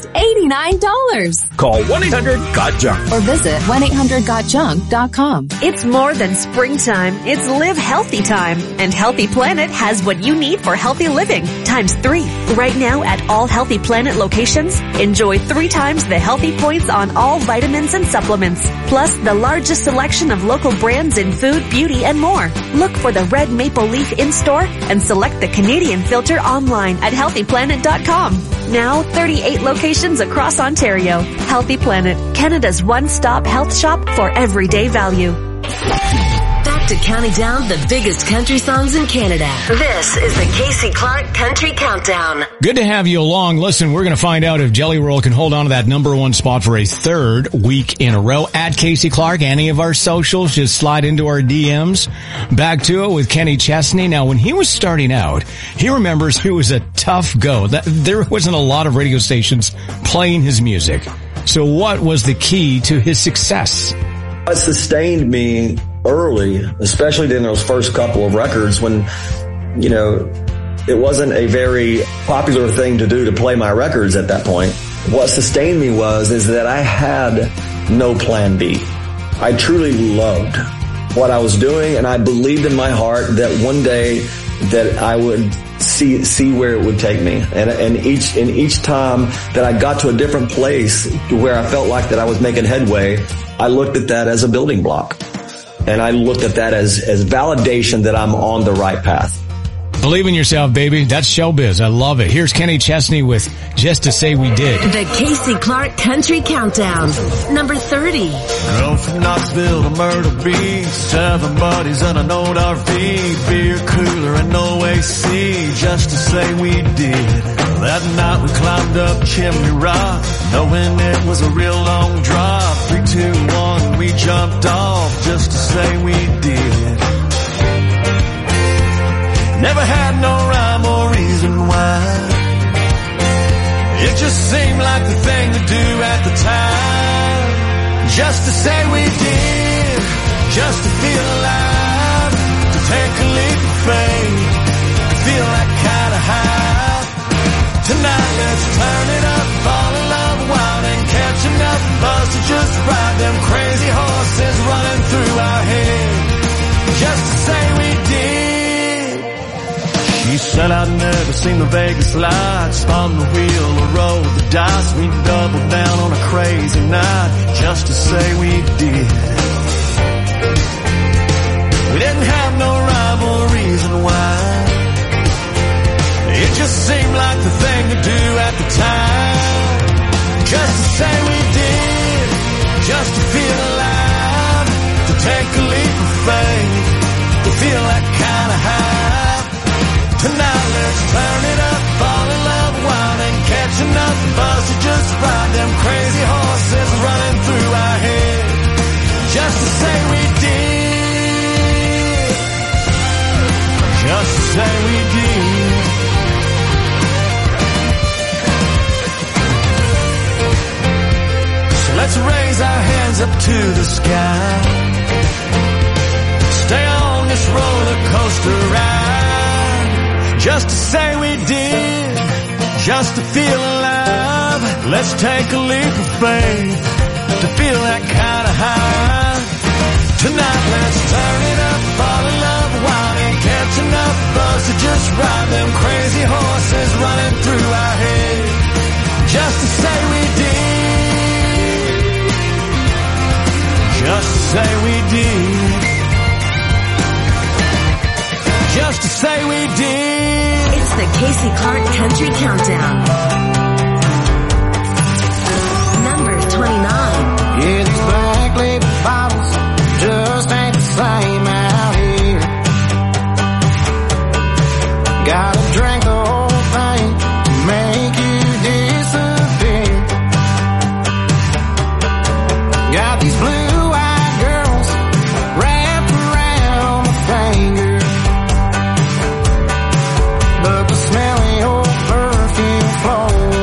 $89. Call 1-800-GOT-JUNK. Or visit 1-800-GOT-JUNK.com. It's more than springtime. It's live healthy time. And Healthy Planet has what you need for healthy living ×3. Right now at all Healthy Planet locations, enjoy 3 times the healthy points on all vitamins and supplements. Plus the largest selection of local brands in food, beauty, and more. Look for the red maple leaf in-store and select the Canadian filter online at healthyplanet.com. Now 38 locations across Ontario. Healthy Planet, Canada's one-stop health shop for everyday value. Back to counting down the biggest country songs in Canada. This is the Casey Clark Country Countdown. Good to have you along. Listen, we're going to find out if Jelly Roll can hold on to that #1 spot for a 3rd week in a row. At Casey Clark, any of our socials, just slide into our DMs. Back to it with Kenny Chesney. Now, when he was starting out, he remembers it was a tough go. There wasn't a lot of radio stations playing his music. So what was the key to his success? What sustained me early, especially in those first couple of records when, you know, it wasn't a very popular thing to do to play my records at that point. What sustained me is that I had no plan B. I truly loved what I was doing, and I believed in my heart that one day that I would see where it would take me. And each time that I got to a different place where I felt like that I was making headway, I looked at that as a building block. And I looked at that as validation that I'm on the right path. Believe in yourself, baby. That's showbiz. I love it. Here's Kenny Chesney with Just to Say We Did. The Casey Clark Country Countdown. Number 30. Drove from Knoxville to Myrtle Beach, 7 buddies and an old RV, beer cooler and no AC, just to say we did. That night we climbed up Chimney Rock, knowing it was a real long drop. 3, 2, 1, we jumped off, just to say we did. Never had no rhyme or reason why. It just seemed like the thing to do at the time. Just to say we did, just to feel alive, to take a leap of faith, to feel that kind of high. Tonight let's turn it up, fall in love wild and catch enough buzz to just ride them crazy horses running through our head. Just to say we did. She said I'd never seen the Vegas lights, spun the wheel or rolled the dice. We doubled down on a crazy night, just to say we did. We didn't have no rhyme or reason why. It just seemed like the thing to do at the time. Just to say we did, just to feel alive, to take a leap of faith, to feel that kind of high. Tonight let's turn it up, fall in love wild and catch enough buzz to just ride them crazy horses running through our head. Just to say we did, just to say we did. So let's raise our hands up to the sky, stay on this roller coaster ride. Just to say we did, just to feel alive. Let's take a leap of faith, to feel that kind of high. Tonight let's turn it up, fall in love wild and catch enough buzz to just ride them crazy horses running through our head. Just to say we did, just to say we did. Just to say we did. It's the Casey Clark Country Countdown. Number 29. Yeah, these black label bottles just ain't the same out here. Gotta drink the whole thing to make you disappear. Got these blue-eyed girls wrapped around my finger. But the smell of your perfume flows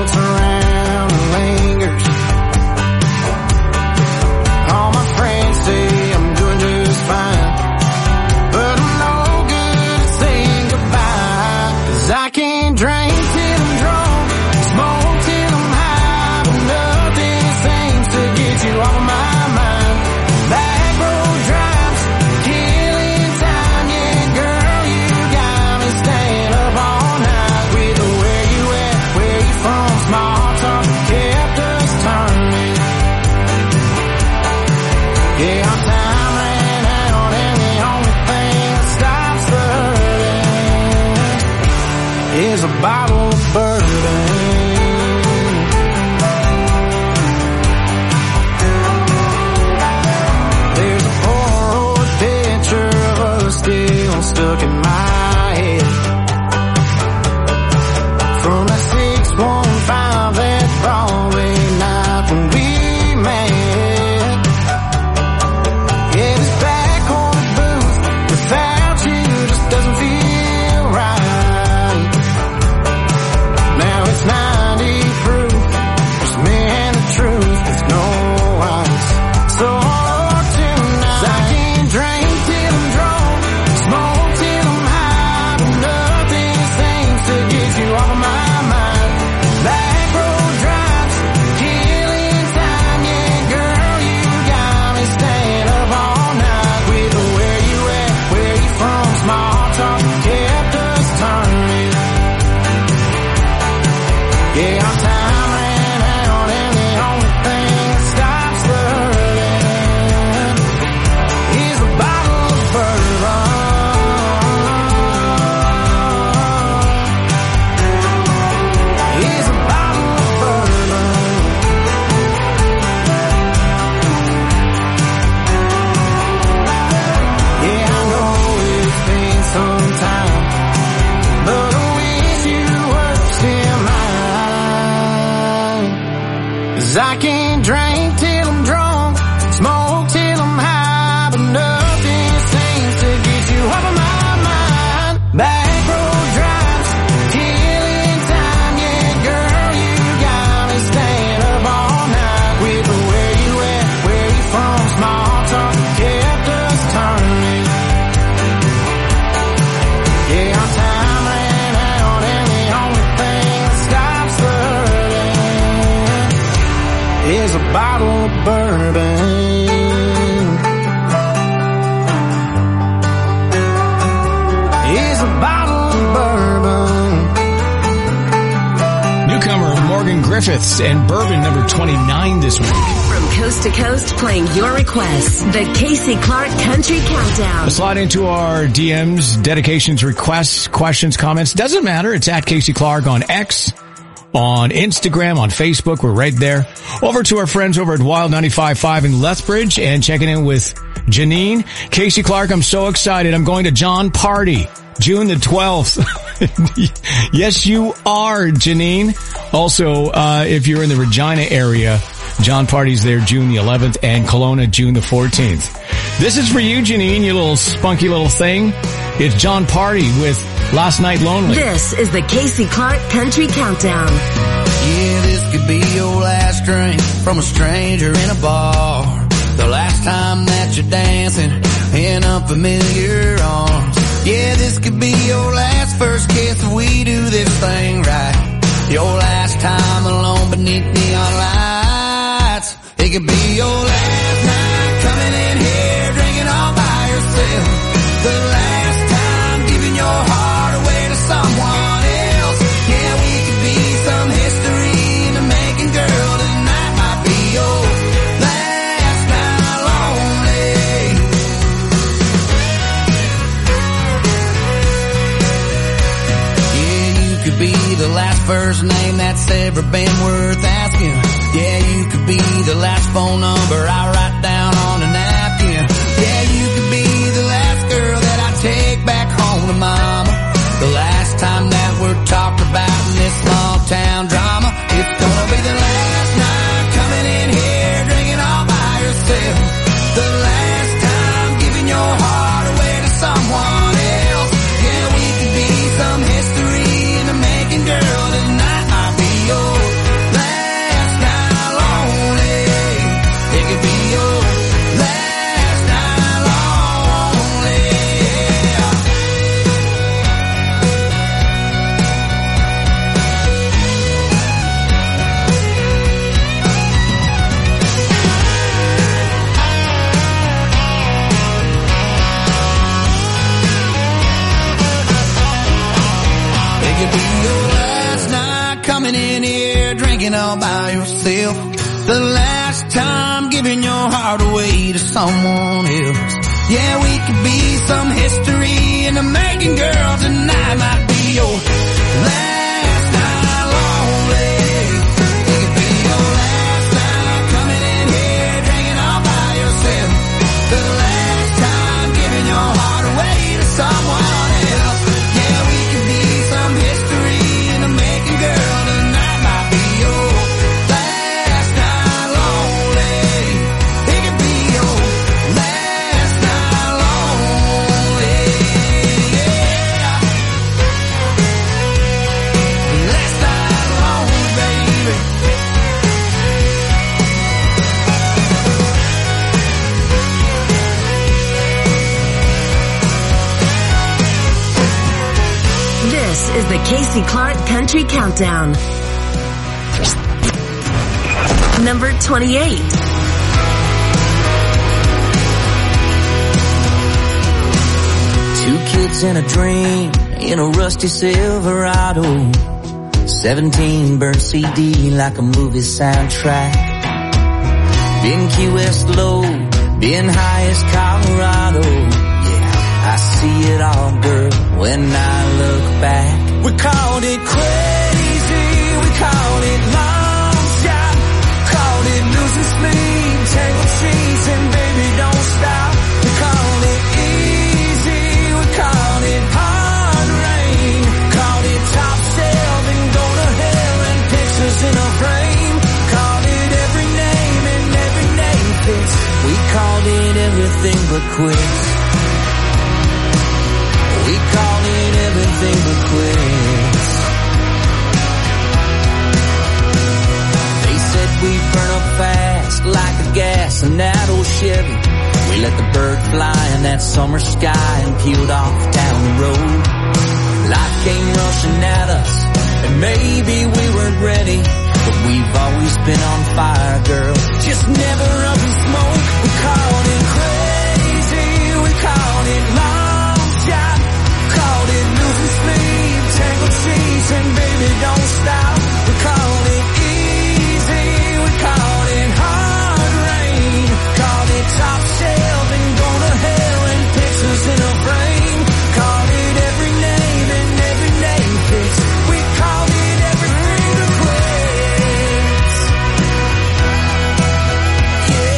'Cause I can't drink till I'm drunk, smoke till I'm high, but nothing seems to get you off of my mind. Back road drives, killing time, yeah, girl, you got me staying up all night. With the where you at, where you from, small talk kept us turning. Yeah, our time ran out and the only thing that stops hurting is a bottle of bourbon. Is a bottle of bourbon. Newcomer Morgan Griffiths and Bourbon number 29 this week. From coast to coast, playing your requests. The Casey Clark Country Countdown. Slide into our DMs, dedications, requests, questions, comments. Doesn't matter. It's at Casey Clark on X, on Instagram, on Facebook. We're right there. Over to our friends over at Wild 95.5 in Lethbridge and checking in with Janine. Casey Clark, I'm so excited. I'm going to John Party, June the 12th. Yes, you are, Janine. Also, if you're in the Regina area, John Party's there June the 11th and Kelowna June the 14th. This is for you, Janine, you little spunky little thing. It's John Party with Last Night Lonely. This is the Casey Clark Country Countdown. Yeah, this could be your last drink from a stranger in a bar. The last time that you're dancing in unfamiliar arms. Yeah, this could be your last first kiss if we do this thing right. Your last time alone beneath neon lights. It could be your last night coming in here drinking all by yourself. The last time giving your heart away to someone else. Yeah, we could be some history in the making, girl. Tonight might be your last night lonely. Yeah, you could be the last first name that's ever been worth asking. Yeah, you could be the last phone number I write down on a napkin. Yeah, you could be the last girl that I take back home to mama. The last time that we're talked about in this small town drama. It's gonna be the last night coming in here drinking all by yourself. The last time giving your heart away to someone else. Yeah, we could be some history in the making, girl. Tonight might be your last night lonely. It could be your last night lonely. It could be your last night coming in here drinking all by yourself. The last time giving your heart away to someone else. Yeah, we could be some history in the making, girl. Tonight might be your last night lonely. It could be your last night coming in here drinking all by yourself. The last time giving your heart away to someone else. Yeah, we could be some history in the making, girl. Tonight might be your last night lonely. It could be your last night lonely. Yeah. Last night lonely, baby. This is the Casey Clark Country Countdown. Number 28. Two kids and a dream in a rusty Silverado. 17 burnt CD like a movie soundtrack. Been Key West low, been high as Colorado. Yeah, I see it all, girl, when I look back. We called it crazy, we called it long shot, called it losing sleep, tangled sheets, and baby don't stop. We called it easy, we called it hard rain, called it top shelf and go to hell and pictures in a frame, called it but quits. We call it everything but quits. They said we burn up fast like the gas in that old Chevy. We let the bird fly in that summer sky and peeled off down the road. Life came rushing at us, and maybe we weren't ready, but we've always been on fire, girl, just never up in smoke. We called it crazy, we called it long shot, called it losing sleep, tangled sheets, and baby don't stop. We called it easy, we called it hard rain, called it top shelf and going to hell and pictures in a frame, called it every name and every name fits. We called it everything but quits. Yeah,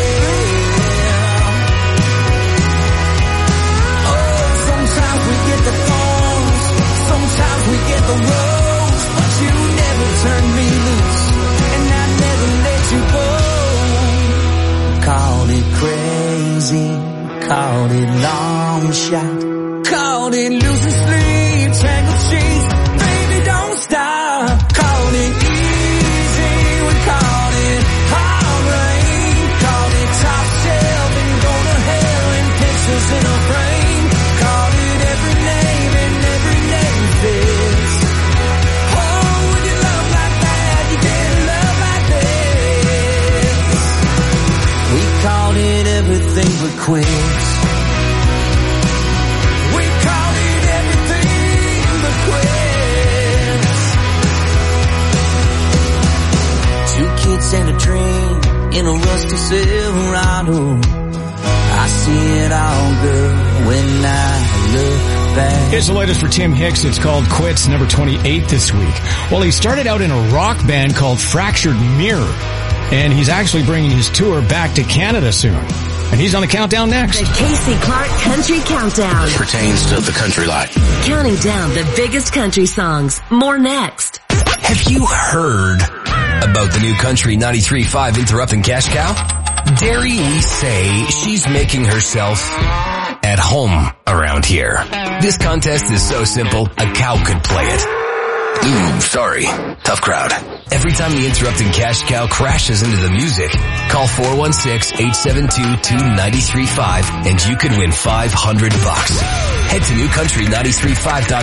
yeah. Oh, sometimes we get the thorns, sometimes we get the rose, but you never turned me loose, and I never let you go. Called it crazy, called it long shot, called it losing sleep, tangled sheets, baby don't stop. Called it easy, we called it hard rain, called it top shelf and going to hell and pictures in a frame, called it every name and every name fits. Oh, when you love like that, you can't love like this. We called it everything but quits. We called it everything but quits. Two kids and a dream in a rusty Silverado. I see it all, girl, when I look back. Here's the latest for Tim Hicks. It's called Quits, number 28 this week. Well, he started out in a rock band called Fractured Mirror, and he's actually bringing his tour back to Canada soon. And he's on the countdown next. The Casey Clark Country Countdown. Pertains to the country life. Counting down the biggest country songs. More next. Have you heard about the new Country 93.5 Interrupting Cash Cow? Dare we say she's making herself at home around here. This contest is so simple, a cow could play it. Ooh, sorry. Tough crowd. Every time the Interrupting Cash Cow crashes into the music, call 416-872-2935 and you could win $500. Head to newcountry935.com